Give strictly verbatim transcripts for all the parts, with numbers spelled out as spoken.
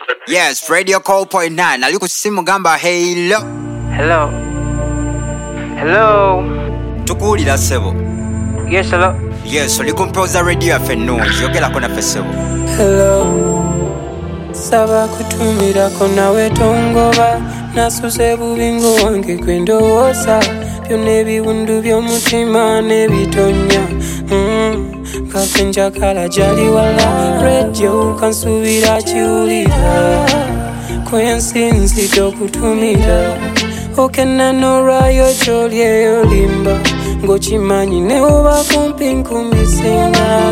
Yes, Radio Call point nine. Aliko simu gamba hello. Hello. Hello. Tukulira sebo. Yes, hello. Yes, oli composer radio afe noise. Yogela kona fesebo. Hello. Saba kutumira kona wetongoba. Nasuse bubingo wange kwendowooza. Byonna ebiwundu by'omutima n'ebitonya. Mm. Kake njagala gyali wala. Radio kansubira kiwulira. Kwensinzidde okutumira. Okena n'olwayo gy'oli eyo limba. Ng'okimanyi ne oba kumpi nkumisinga.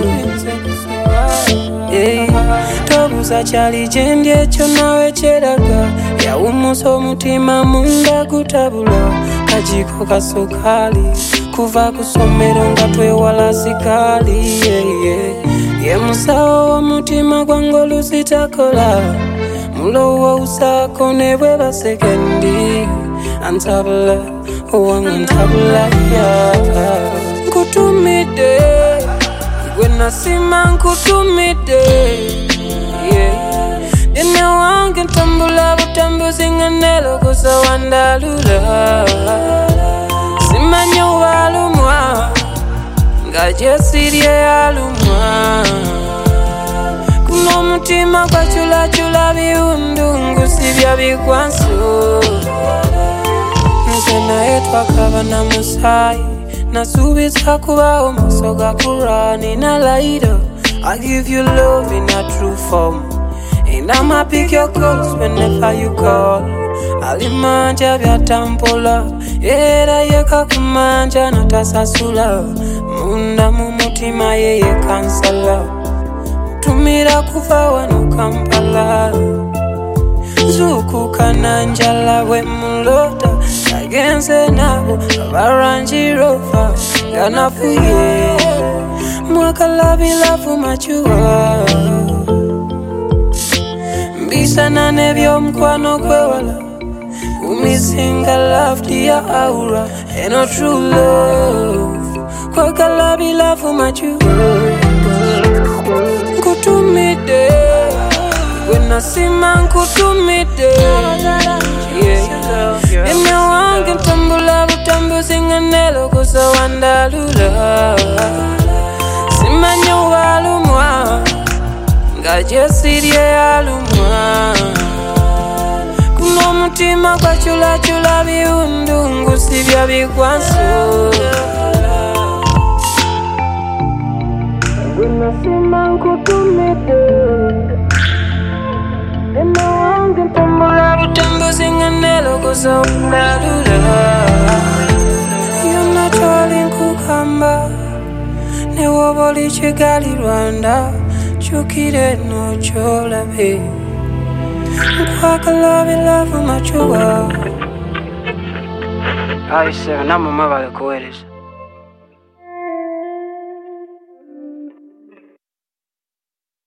Hey, tobuuza kyali gye ndi ekyo nawe kyeraga. Yawummusa omutima munda gutabula. Kajiko ka sukali kuva ku ssomero nga twewala sikaali. Ye musawo w'omutima gwange olusitakola. Mulowoozaako ne bwe basekendi. Antabula owange ntabula ya. Nkutumidde gwe nasima nkutumidde. Ene wange ntambula butambuzi nga nelokosa wandalula. Simanyi walumwa nga gye sirye alumwa. Kuno omutima gwachulachula biwundu ngusibya bikwanso. Nze naye twakaba na musaayi. Nasubiza kubaho maso gakura nina later. I give you love in a true form. And I'ma pick your calls whenever you call. Alimanja byatampola. Era yeka kumanja natasasula. Munda mu mutima yeye kansala. Tumira kuva wano Kampala. Zuku kananjala we mulota. Agenze nabo abarangi rofa. Ganafuye mwakala bilafu machua. Mbisana nebyo mkwano kwewala. Umisinga love dia aura. And no true love. Kwakala bilafu machua. Nkutumide wena sima nkutumide. Yeah. Ene wange ntambula butambuzi nga nelokosa wandalula. Simanyi walumwa nga gye sirye alumwa. Kuno omutima gwachulachula biwundu ngusibya bikwanso. Wena sima nkutumide. Ene wange ntambula butambuzi nga nelokosa wandalula. Yonna kyoli nkugamba ne woba oli Kigali Rwanda. Chukire no cholabe. Nkwagala bilafu machuwa. Ayi sir, namwe mwebale kuweereza.